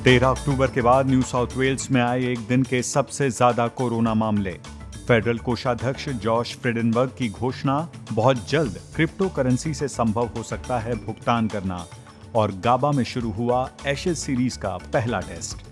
13 अक्टूबर के बाद new south Wales में आए एक दिन के सबसे ज्यादा कोरोना मामले। फेडरल कोषाध्यक्ष जॉश फ्रिडेनबर्ग की घोषणा, बहुत जल्द क्रिप्टो करेंसी से संभव हो सकता है भुगतान करना। और गाबा में शुरू हुआ एशेज सीरीज का पहला टेस्ट।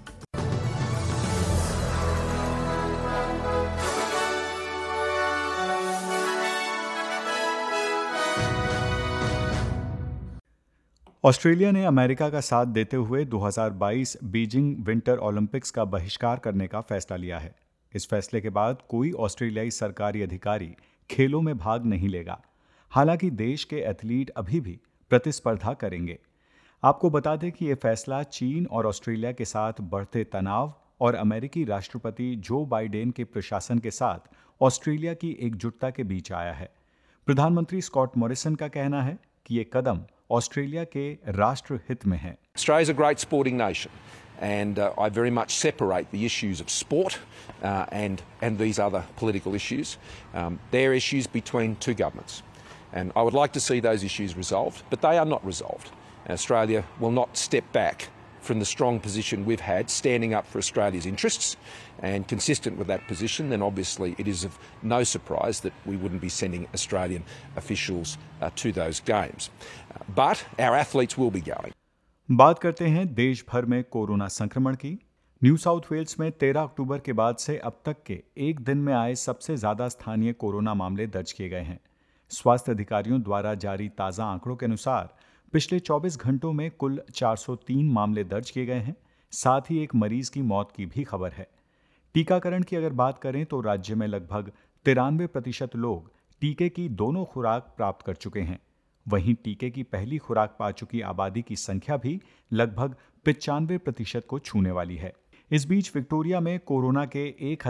ऑस्ट्रेलिया ने अमेरिका का साथ देते हुए 2022 बीजिंग विंटर ओलंपिक्स का बहिष्कार करने का फैसला लिया है। इस फैसले के बाद कोई ऑस्ट्रेलियाई सरकारी अधिकारी खेलों में भाग नहीं लेगा। हालांकि देश के एथलीट अभी भी प्रतिस्पर्धा करेंगे। आपको बता दें कि यह फैसला चीन और ऑस्ट्रेलिया के साथ बढ़ते तनाव और अमेरिकी राष्ट्रपति जो बाइडेन के प्रशासन के साथ ऑस्ट्रेलिया की एकजुटता के बीच आया है। प्रधानमंत्री स्कॉट मॉरिसन का कहना है कि ये कदम ऑस्ट्रेलिया के राष्ट्र हित में है। Australia is a great sporting nation, and I very much separate the issues of sport and these other political issues. They're issues between two governments, and I would like to see those issues resolved, but they are not resolved. Australia will not step back from the strong position we've had standing up for Australia's interests, and consistent with that position, then obviously it is of no surprise that we wouldn't be sending Australian officials to those games. But our athletes will be going. बात करते हैं देश भर में corona संक्रमण की। New south Wales में 13 अक्टूबर के बाद से अब तक के एक दिन में आए सबसे ज्यादा स्थानीय कोरोना मामले दर्ज किए गए हैं। स्वास्थ्य अधिकारियों द्वारा जारी ताजा आंकड़ों के अनुसार पिछले 24 घंटों में कुल 403 मामले दर्ज किए गए हैं। साथ ही एक मरीज की मौत की भी खबर है। टीकाकरण की अगर बात करें तो राज्य में लगभग 93% लोग टीके की दोनों खुराक प्राप्त कर चुके हैं। वहीं टीके की पहली खुराक पा चुकी आबादी की संख्या भी लगभग 95% को छूने वाली है। इस बीच विक्टोरिया में कोरोना के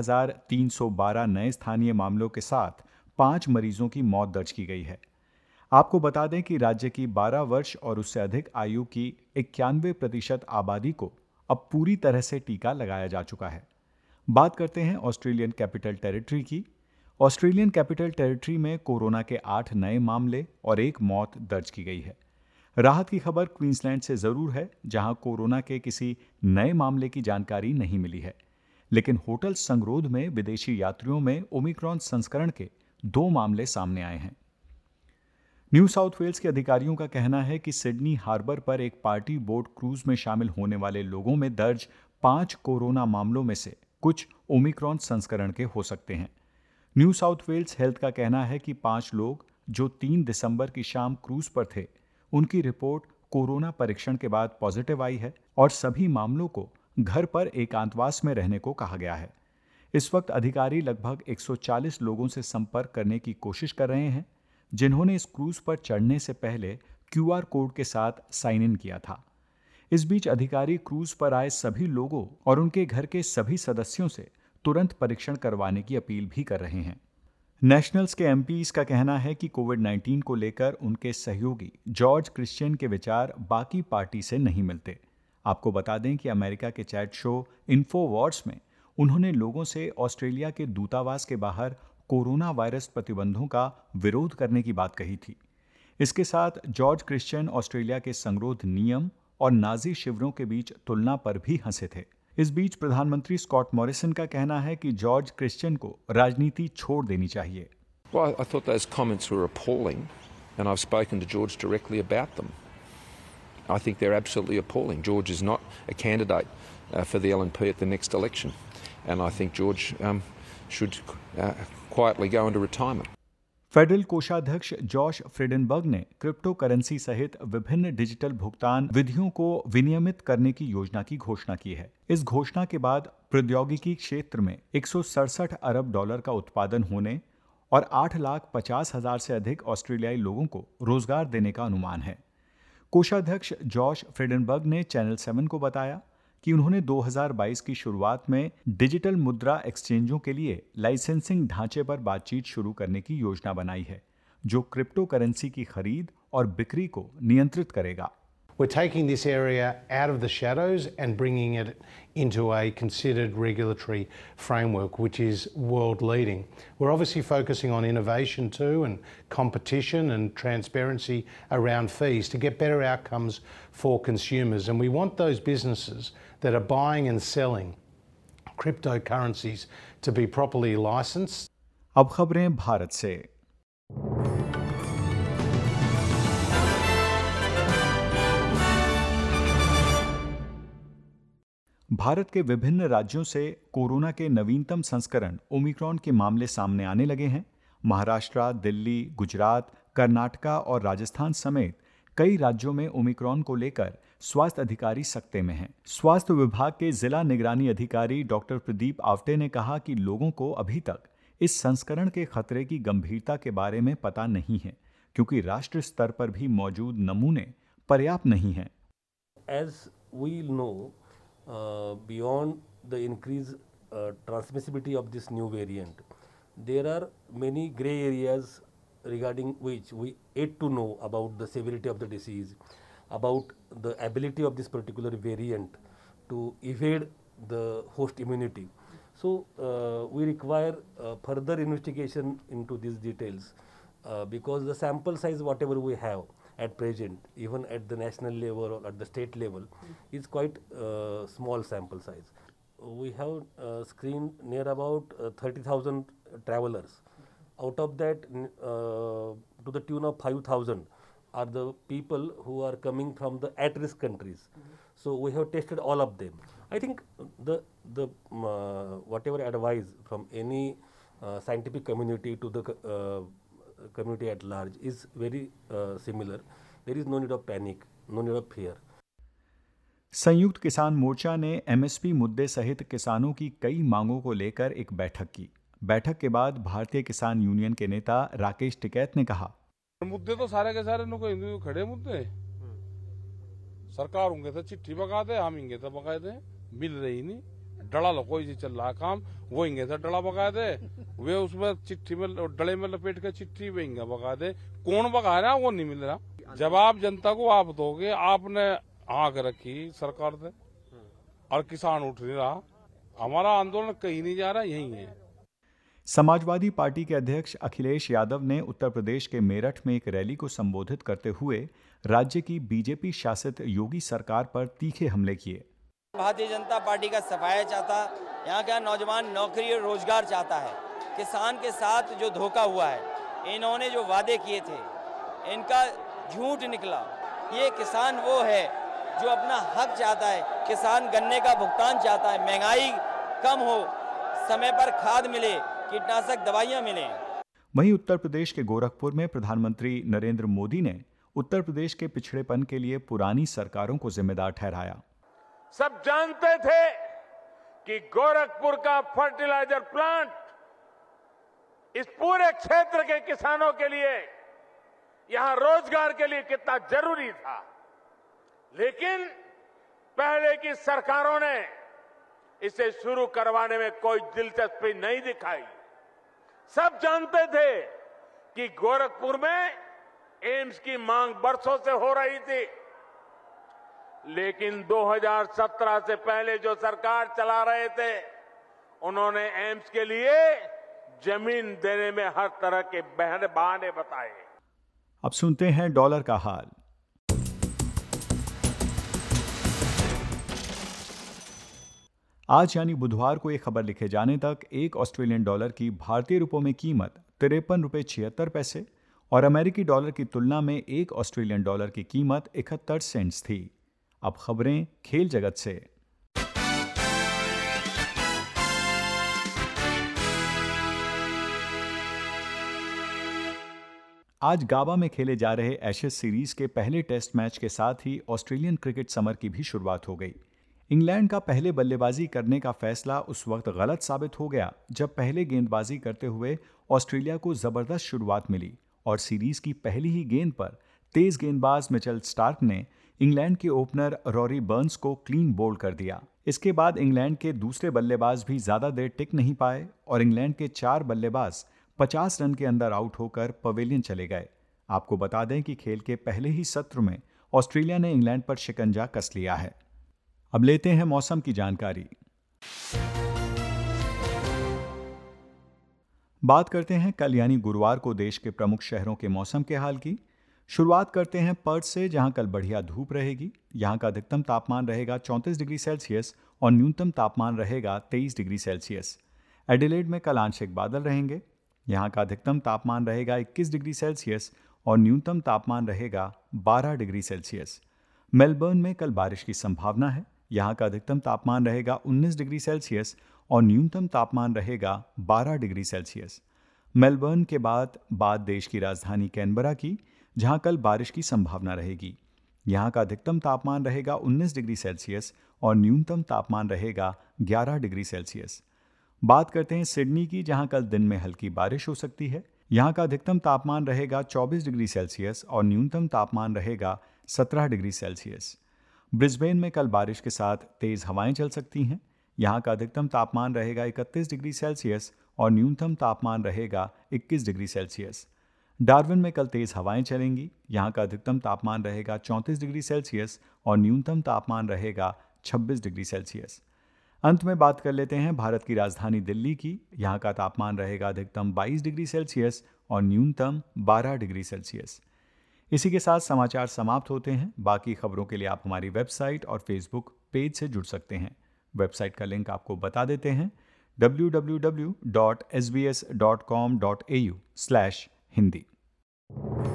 1312 नए स्थानीय मामलों के साथ 5 मरीजों की मौत दर्ज की गई है। आपको बता दें कि राज्य की 12 वर्ष और उससे अधिक आयु की 91% आबादी को अब पूरी तरह से टीका लगाया जा चुका है। बात करते हैं ऑस्ट्रेलियन कैपिटल टेरिटरी की। ऑस्ट्रेलियन कैपिटल टेरिटरी में कोरोना के 8 नए मामले और 1 मौत दर्ज की गई है। राहत की खबर क्वींसलैंड से जरूर है, जहां कोरोना के किसी नए मामले की जानकारी नहीं मिली है। लेकिन होटल संगरोध में विदेशी यात्रियों में ओमिक्रॉन संस्करण के 2 मामले सामने आए हैं। न्यू साउथ वेल्स के अधिकारियों का कहना है कि सिडनी हार्बर पर एक पार्टी बोट क्रूज में शामिल होने वाले लोगों में दर्ज 5 कोरोना मामलों में से कुछ ओमिक्रॉन संस्करण के हो सकते हैं। न्यू साउथ वेल्स हेल्थ का कहना है कि 5 लोग जो 3 दिसंबर की शाम क्रूज पर थे, उनकी रिपोर्ट कोरोना परीक्षण के बाद पॉजिटिव आई है और सभी मामलों को घर पर एकांतवास में रहने को कहा गया है। इस वक्त अधिकारी लगभग 140 लोगों से संपर्क करने की कोशिश कर रहे हैं, जिन्होंने इस क्रूज पर चढ़ने से पहले QR कोड के साथ साइन इन किया था। इस बीच अधिकारी क्रूज पर आए सभी लोगों और उनके घर के सभी सदस्यों से तुरंत परीक्षण करवाने की अपील भी कर रहे हैं। नेशनल्स के MPs का कहना है कि कोविड-19 को लेकर उनके सहयोगी जॉर्ज क्रिश्चियन के विचार बाकी पार्टी से नहीं मिलते। आपको बता दें कि अमेरिका के चैट शो इन्फोवॉर्स में उन्होंने लोगों से ऑस्ट्रेलिया के दूतावास के बाहर कोरोना वायरस प्रतिबंधों का विरोध करने की बात कही थी। इसके साथ जॉर्ज क्रिश्चियन ऑस्ट्रेलिया के संगरोध नियम और नाजी शिविरों के बीच तुलना पर भी हंसे थे। इस बीच प्रधानमंत्री स्कॉट मॉरिसन का कहना है कि जॉर्ज क्रिश्चियन को राजनीति छोड़ देनी चाहिए। Well, I thought those comments were appalling, and I've spoken to George directly about them. I think they're absolutely appalling. George is not a candidate for the LNP at the next election, and I think George should quietly go into retirement. Federal कोषाध्यक्ष Josh Frydenberg ने crypto currency सहित विभिन्न digital भुगतान विधियों को विनियमित करने की योजना की घोषणा की है। इस घोषणा के बाद प्रौद्योगिकी क्षेत्र में 167 अरब डॉलर का उत्पादन होने और 8,50,000 से अधिक ऑस्ट्रेलियाई लोगों को रोजगार देने का अनुमान है। कोषाध्यक्ष जॉश फ्रिडेनबर्ग ने चैनल 7 को बताया कि उन्होंने 2022 की शुरुआत में डिजिटल मुद्रा एक्सचेंजों के लिए लाइसेंसिंग ढांचे पर बातचीत शुरू करने की योजना बनाई है, जो क्रिप्टो करेंसी की खरीद और बिक्री को नियंत्रित करेगा। We're taking this area out of the shadows and bringing it into a considered regulatory framework, which is world leading. We're obviously focusing on innovation too, and competition and transparency around fees to get better outcomes for consumers. And we want those businesses that are buying and selling cryptocurrencies to be properly licensed. अब खबरें भारत से। भारत के विभिन्न राज्यों से corona के नवीनतम संस्करण ओमिक्रॉन के मामले सामने आने लगे हैं। महाराष्ट्र, दिल्ली, गुजरात, कर्नाटका और राजस्थान समेत कई राज्यों में ओमिक्रॉन को लेकर स्वास्थ्य अधिकारी सकते में हैं। स्वास्थ्य विभाग के जिला निगरानी अधिकारी डॉक्टर प्रदीप आवटे ने कहा कि लोगों को अभी तक इस संस्करण के खतरे की गंभीरता के बारे में पता नहीं है, क्योंकि राष्ट्र स्तर पर भी मौजूद नमूने पर्याप्त नहीं हैं। As we know, beyond the increased transmissibility of this new variant, there are many gray areas regarding which we yet to know about the severity of the disease, about the ability of this particular variant to evade the host immunity. So we require further investigation into these details because the sample size whatever we have at present, even at the national level or at the state level, is quite small sample size. We have screened near about 30,000 travelers. Out of that, to the tune of 5,000 are the people who are coming from the at-risk countries. So we have tested all of them. I think the whatever advice from any scientific community to the community at large is very similar. There is no need of panic, no need of fear. संयुक्त किसान मोर्चा ने MSP मुद्दे सहित किसानों की कई मांगों को लेकर एक बैठक की। बैठक के बाद भारतीय किसान यूनियन के नेता राकेश टिकैत ने कहा, मुद्दे तो सारे के सारे हिंदू खड़े मुद्दे सरकार होंगे तो चिट्ठी बगा दे, हम हिंगे तो बगा दे, मिल रही नहीं। डड़ा लो कोई चल रहा काम, वो हिंगे तो डड़ा बगा दे, वे उसमें चिट्ठी में डले में लपेट के चिट्ठी वे हिंगा बगा दे, कौन बगा रहा वो नहीं मिल रहा। जवाब जनता को आप दोगे, आपने आग रखी सरकार से और किसान उठ नहीं रहा। हमारा आंदोलन कहीं नहीं जा रहा, यही है। समाजवादी पार्टी के अध्यक्ष अखिलेश यादव ने उत्तर प्रदेश के मेरठ में एक रैली को संबोधित करते हुए राज्य की बीजेपी शासित योगी सरकार पर तीखे हमले किए। भारतीय जनता पार्टी का सफाया चाहता, यहाँ का नौजवान नौकरी और रोजगार चाहता है। किसान के साथ जो धोखा हुआ है, इन्होंने जो वादे किए थे, इनका झूठ निकला। ये किसान वो है जो अपना हक चाहता है, किसान गन्ने का भुगतान चाहता है, महंगाई कम हो, समय पर खाद मिले, कीटनाशक दवाइयां मिले। वहीं उत्तर प्रदेश के गोरखपुर में प्रधानमंत्री नरेंद्र मोदी ने उत्तर प्रदेश के पिछड़ेपन के लिए पुरानी सरकारों को जिम्मेदार ठहराया। सब जानते थे कि गोरखपुर का फर्टिलाइजर प्लांट इस पूरे क्षेत्र के किसानों के लिए, यहां रोजगार के लिए कितना जरूरी था, लेकिन पहले की सरकारों ने इसे शुरू करवाने में कोई दिलचस्पी नहीं दिखाई। सब जानते थे कि गोरखपुर में एम्स की मांग बरसों से हो रही थी, लेकिन 2017 से पहले जो सरकार चला रहे थे, उन्होंने एम्स के लिए जमीन देने में हर तरह के बहाने बताए। अब सुनते हैं डॉलर का हाल। आज यानी बुधवार को एक खबर लिखे जाने तक एक ऑस्ट्रेलियन डॉलर की भारतीय रुपयों में कीमत 53 रुपये 76 पैसे और अमेरिकी डॉलर की तुलना में एक ऑस्ट्रेलियन डॉलर की कीमत 71 सेंट्स थी। अब खबरें खेल जगत से। आज गाबा में खेले जा रहे एशेज सीरीज के पहले टेस्ट मैच के साथ ही ऑस्ट्रेलियन क्रिकेट समर की भी शुरुआत हो गई। इंग्लैंड का पहले बल्लेबाजी करने का फैसला उस वक्त गलत साबित हो गया जब पहले गेंदबाजी करते हुए ऑस्ट्रेलिया को जबरदस्त शुरुआत मिली और सीरीज की पहली ही गेंद पर तेज गेंदबाज मिचेल स्टार्क ने इंग्लैंड के ओपनर रॉरी बर्न्स को क्लीन बोल्ड कर दिया। इसके बाद इंग्लैंड के दूसरे बल्लेबाज भी ज्यादा देर टिक नहीं पाए और इंग्लैंड के 4 बल्लेबाज 50 रन के अंदर आउट होकर पवेलियन चले गए। आपको बता दें कि खेल के पहले ही सत्र में ऑस्ट्रेलिया ने इंग्लैंड पर शिकंजा कस लिया है। अब लेते हैं मौसम की जानकारी। बात करते हैं कल यानी गुरुवार को देश के प्रमुख शहरों के मौसम के हाल की। शुरुआत करते हैं पर्थ से, जहां कल बढ़िया धूप रहेगी। यहां का अधिकतम तापमान रहेगा 34 डिग्री सेल्सियस और न्यूनतम तापमान रहेगा 23 डिग्री सेल्सियस। एडिलेड में कल आंशिक बादल रहेंगे। यहां का अधिकतम तापमान रहेगा 21 डिग्री सेल्सियस और न्यूनतम तापमान रहेगा 12 डिग्री सेल्सियस। मेलबर्न में कल बारिश की संभावना है। यहां का अधिकतम तापमान रहेगा 19 डिग्री सेल्सियस और न्यूनतम तापमान रहेगा 12 डिग्री सेल्सियस। मेलबर्न के बाद देश की राजधानी कैनबरा की, जहां कल बारिश की संभावना रहेगी। यहां का अधिकतम तापमान रहेगा 19 डिग्री सेल्सियस और न्यूनतम तापमान रहेगा 11 डिग्री सेल्सियस। बात करते हैं सिडनी की, जहां कल दिन में हल्की बारिश हो सकती है। यहां का अधिकतम तापमान रहेगा 24 डिग्री सेल्सियस और न्यूनतम तापमान रहेगा 17 डिग्री सेल्सियस। ब्रिस्बेन में कल बारिश के साथ तेज हवाएं चल सकती हैं। यहां का अधिकतम तापमान रहेगा 31 डिग्री सेल्सियस और न्यूनतम तापमान रहेगा 21 डिग्री सेल्सियस। डार्विन में कल तेज हवाएं चलेंगी। यहां का अधिकतम तापमान रहेगा 34 डिग्री सेल्सियस और न्यूनतम तापमान रहेगा 26 डिग्री सेल्सियस। अंत में बात कर लेते हैं भारत की राजधानी दिल्ली की। यहां का तापमान रहेगा अधिकतम 22 डिग्री सेल्सियस और न्यूनतम 12 डिग्री सेल्सियस। इसी के साथ समाचार समाप्त होते हैं। बाकी खबरों के लिए आप हमारी वेबसाइट और फेसबुक पेज से जुड़ सकते हैं। वेबसाइट का लिंक आपको बता देते हैं, www.sbs.com.au/hindi।